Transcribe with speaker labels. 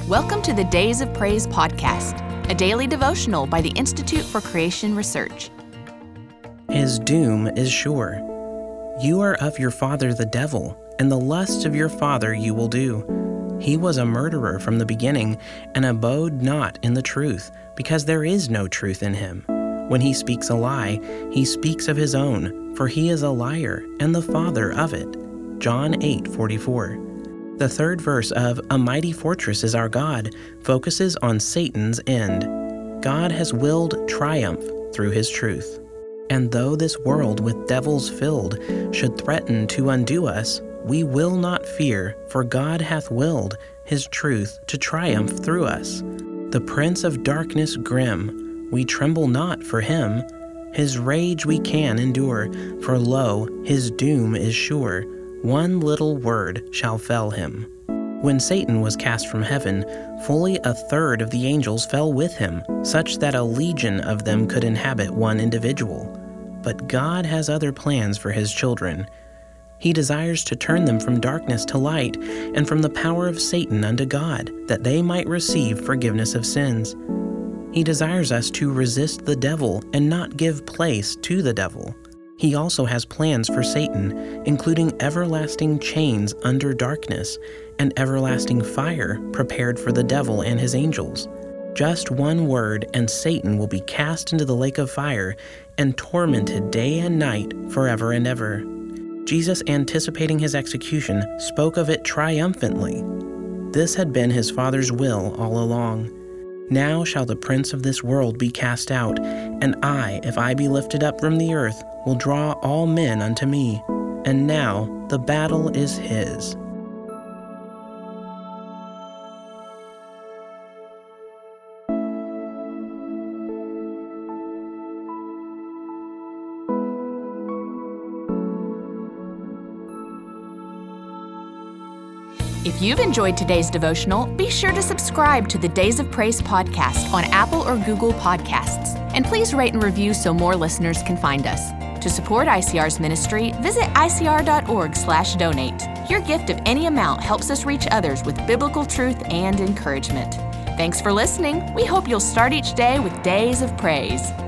Speaker 1: Welcome to the Days of Praise podcast, a daily devotional by the Institute for Creation Research.
Speaker 2: His doom is sure. You are of your father the devil, and the lusts of your father you will do. He was a murderer from the beginning, and abode not in the truth, because there is no truth in him. When he speaks a lie, he speaks of his own, for he is a liar, and the father of it. John 8:44. The third verse of A Mighty Fortress is Our God focuses on Satan's end. God has willed triumph through his truth. And though this world with devils filled should threaten to undo us, we will not fear, for God hath willed his truth to triumph through us. The prince of darkness grim, we tremble not for him. His rage we can endure, for lo, his doom is sure. One little word shall fell him. When Satan was cast from heaven, fully a third of the angels fell with him, such that a legion of them could inhabit one individual. But God has other plans for his children. He desires to turn them from darkness to light, and from the power of Satan unto God, that they might receive forgiveness of sins. He desires us to resist the devil and not give place to the devil. He also has plans for Satan, including everlasting chains under darkness and everlasting fire prepared for the devil and his angels. Just one word and Satan will be cast into the lake of fire and tormented day and night forever and ever. Jesus, anticipating his execution, spoke of it triumphantly. This had been his Father's will all along. Now shall the prince of this world be cast out, and I, if I be lifted up from the earth, will draw all men unto me. And now the battle is his.
Speaker 1: If you've enjoyed today's devotional, be sure to subscribe to the Days of Praise podcast on Apple or Google Podcasts. And please rate and review so more listeners can find us. To support ICR's ministry, visit icr.org/donate. Your gift of any amount helps us reach others with biblical truth and encouragement. Thanks for listening. We hope you'll start each day with Days of Praise.